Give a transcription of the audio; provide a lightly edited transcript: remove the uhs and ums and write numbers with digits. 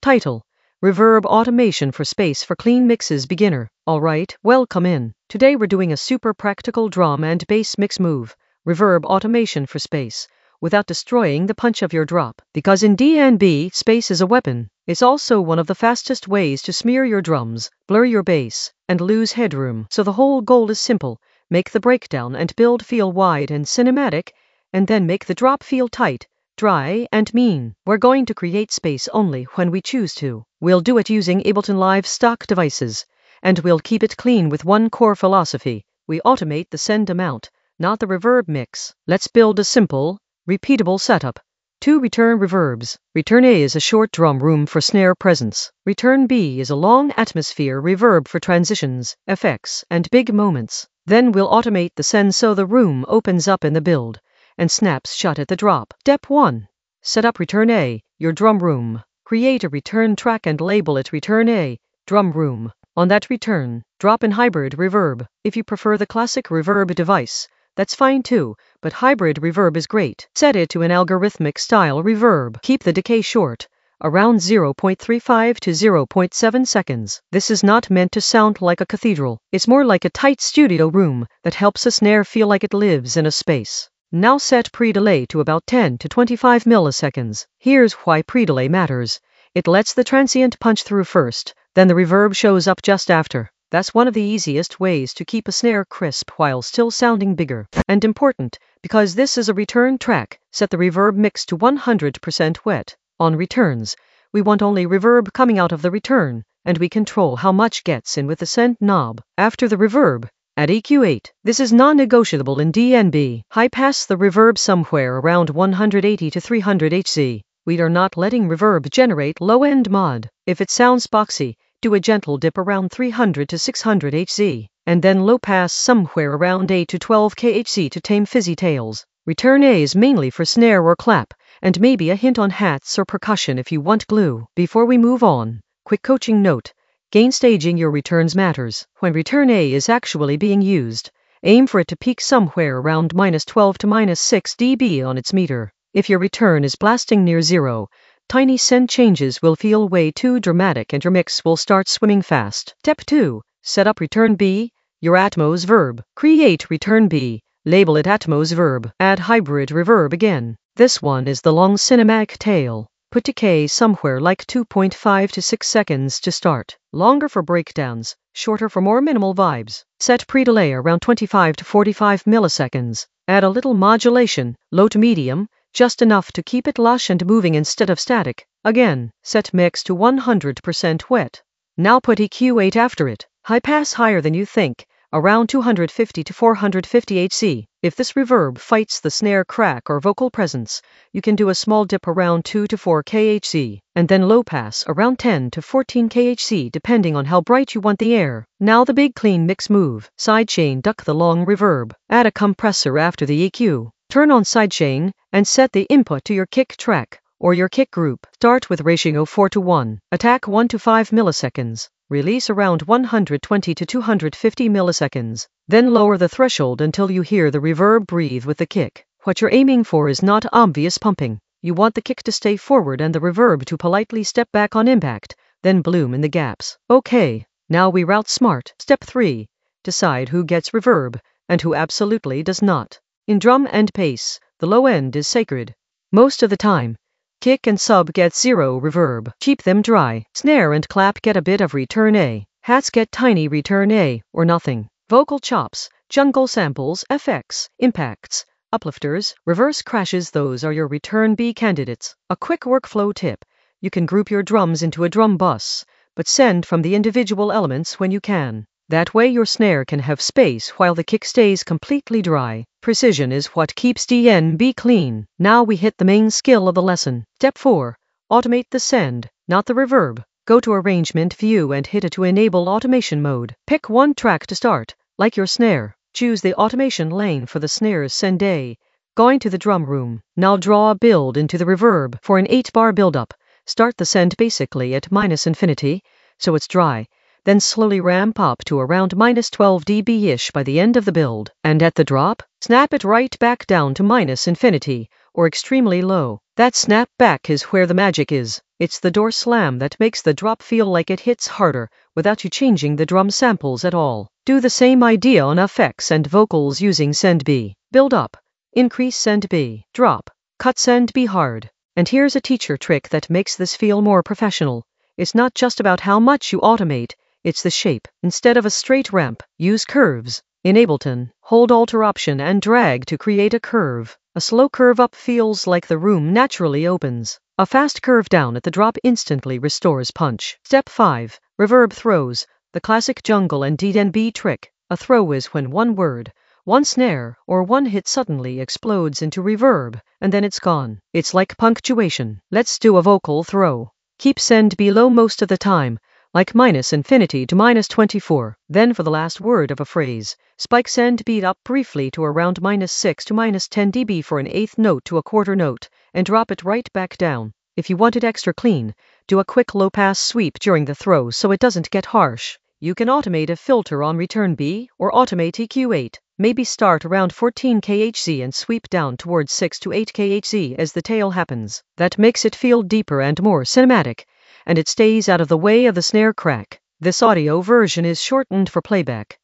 Title: Reverb Automation for Space for Clean Mixes Beginner. Alright, welcome in. Today we're doing a super practical drum and bass mix move, reverb automation for space, without destroying the punch of your drop. Because in DnB, space is a weapon. It's also one of the fastest ways to smear your drums, blur your bass, and lose headroom. So the whole goal is simple: make the breakdown and build feel wide and cinematic, and then make the drop feel tight, dry, and mean. We're going to create space only when we choose to. We'll do it using Ableton Live stock devices, and we'll keep it clean with one core philosophy: we automate the send amount, not the reverb mix. Let's build a simple, repeatable setup. 2 return reverbs. Return A is a short drum room for snare presence. Return B is a long atmosphere reverb for transitions, effects, and big moments. Then we'll automate the send so the room opens up in the build and snaps shut at the drop. Step 1. Set up Return A, your drum room. Create a return track and label it Return A, drum room. On that return, drop in hybrid reverb. If you prefer the classic reverb device, that's fine too, but hybrid reverb is great. Set it to an algorithmic style reverb. Keep the decay short, around 0.35 to 0.7 seconds. This is not meant to sound like a cathedral. It's more like a tight studio room that helps a snare feel like it lives in a space. Now set pre-delay to about 10 to 25 milliseconds. Here's why pre-delay matters. It lets the transient punch through first, then the reverb shows up just after. That's one of the easiest ways to keep a snare crisp while still sounding bigger. And important, because this is a return track, set the reverb mix to 100% wet. On returns, we want only reverb coming out of the return, and we control how much gets in with the send knob. After the reverb, add EQ8. This is non-negotiable in DnB. High pass the reverb somewhere around 180 to 300 Hz. We are not letting reverb generate low-end mod. If it sounds boxy, do a gentle dip around 300 to 600 Hz, and then low pass somewhere around 8 to 12 kHz to tame fizzy tails. Return A is mainly for snare or clap, and maybe a hint on hats or percussion if you want glue. Before we move on, quick coaching note: gain staging your returns matters. When Return A is actually being used, aim for it to peak somewhere around -12 to -6 dB on its meter. If your return is blasting near zero, tiny send changes will feel way too dramatic and your mix will start swimming fast. Step 2. Set up Return B, your Atmos verb. Create Return B, label it Atmos verb. Add hybrid reverb again. This one is the long cinematic tail. Put decay somewhere like 2.5 to 6 seconds to start. Longer for breakdowns, shorter for more minimal vibes. Set pre-delay around 25 to 45 milliseconds. Add a little modulation, low to medium, just enough to keep it lush and moving instead of static. Again, set mix to 100% wet. Now put EQ8 after it. High pass higher than you think, around 250 to 450 Hz. If this reverb fights the snare crack or vocal presence, you can do a small dip around 2 to 4 kHz, and then low pass around 10 to 14 kHz depending on how bright you want the air. Now the big clean mix move. Sidechain duck the long reverb. Add a compressor after the EQ. Turn on sidechain and set the input to your kick track or your kick group. Start with ratio 4:1. Attack 1 to 5 milliseconds. Release around 120 to 250 milliseconds. Then lower the threshold until you hear the reverb breathe with the kick. What you're aiming for is not obvious pumping. You want the kick to stay forward and the reverb to politely step back on impact, then bloom in the gaps. Okay, now we route smart. Step 3. Decide who gets reverb and who absolutely does not. In drum and bass, the low end is sacred. Most of the time, kick and sub get zero reverb. Keep them dry. Snare and clap get a bit of Return A. Hats get tiny Return A, or nothing. Vocal chops, jungle samples, effects, impacts, uplifters, reverse crashes, those are your Return B candidates. A quick workflow tip: you can group your drums into a drum bus, but send from the individual elements when you can. That way your snare can have space while the kick stays completely dry. Precision is what keeps DnB clean. Now we hit the main skill of the lesson. Step 4. Automate the send, not the reverb. Go to Arrangement View and hit it to enable automation mode. Pick one track to start, like your snare. Choose the automation lane for the snare's send A. Going to the drum room. Now draw a build into the reverb for an 8-bar buildup. Start the send basically at -infinity, so it's dry. Then slowly ramp up to around -12 dB-ish by the end of the build. And at the drop, snap it right back down to -infinity, or extremely low. That snap back is where the magic is. It's the door slam that makes the drop feel like it hits harder, without you changing the drum samples at all. Do the same idea on effects and vocals using send B. Build up, increase send B, drop, cut send B hard. And here's a teacher trick that makes this feel more professional. It's not just about how much you automate, it's the shape. Instead of a straight ramp, use curves. In Ableton, hold Alt-Option and drag to create a curve. A slow curve up feels like the room naturally opens. A fast curve down at the drop instantly restores punch. Step 5. Reverb throws. The classic jungle and DNB trick. A throw is when one word, one snare, or one hit suddenly explodes into reverb, and then it's gone. It's like punctuation. Let's do a vocal throw. Keep send below most of the time, like -infinity to -24. Then for the last word of a phrase, spike send beat up briefly to around -6 to -10 dB for an eighth note to a quarter note, and drop it right back down. If you want it extra clean, do a quick low-pass sweep during the throw so it doesn't get harsh. You can automate a filter on return B, or automate EQ8. Maybe start around 14 kHz and sweep down towards 6 to 8 kHz as the tail happens. That makes it feel deeper and more cinematic, and it stays out of the way of the snare crack. This audio version is shortened for playback.